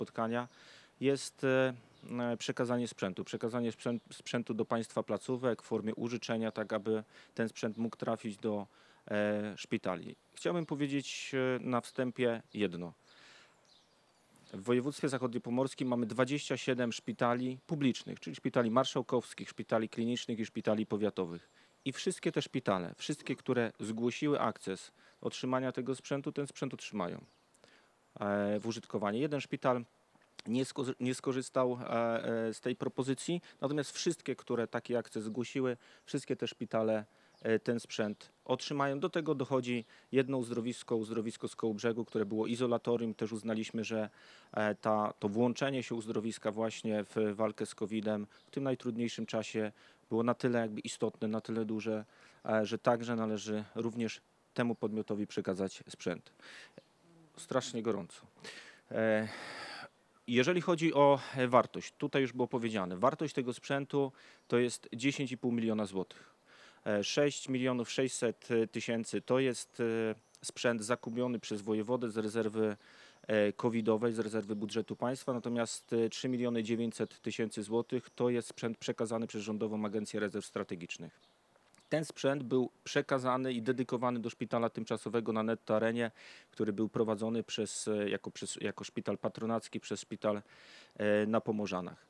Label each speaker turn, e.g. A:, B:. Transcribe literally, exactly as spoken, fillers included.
A: spotkania, jest e, e, przekazanie sprzętu. Przekazanie sprzęt, sprzętu do państwa placówek w formie użyczenia, tak aby ten sprzęt mógł trafić do e, szpitali. Chciałbym powiedzieć e, na wstępie jedno. W województwie zachodniopomorskim mamy dwadzieścia siedem szpitali publicznych, czyli szpitali marszałkowskich, szpitali klinicznych i szpitali powiatowych. I wszystkie te szpitale, wszystkie, które zgłosiły akces otrzymania tego sprzętu, ten sprzęt otrzymają e, w użytkowanie. Jeden szpital nie, sko- nie skorzystał e, e, z tej propozycji, natomiast wszystkie, które taki akces zgłosiły, wszystkie te szpitale e, ten sprzęt otrzymają. Do tego dochodzi jedno uzdrowisko, uzdrowisko z Kołobrzegu, które było izolatorium. Też uznaliśmy, że e, ta, to włączenie się uzdrowiska właśnie w walkę z kowidem w tym najtrudniejszym czasie było na tyle jakby istotne, na tyle duże, e, że także należy również temu podmiotowi przekazać sprzęt. Strasznie gorąco. E, Jeżeli chodzi o e, wartość, tutaj już było powiedziane, wartość tego sprzętu to jest dziesięć i pół miliona złotych. E, sześć milionów sześćset tysięcy to jest e, sprzęt zakupiony przez wojewodę z rezerwy e, covidowej, z rezerwy budżetu państwa, natomiast e, trzy miliony dziewięćset tysięcy złotych to jest sprzęt przekazany przez Rządową Agencję Rezerw Strategicznych. Ten sprzęt był przekazany i dedykowany do szpitala tymczasowego na Netto Arenie, który był prowadzony przez, e, jako, przez, jako szpital patronacki przez szpital e, na Pomorzanach.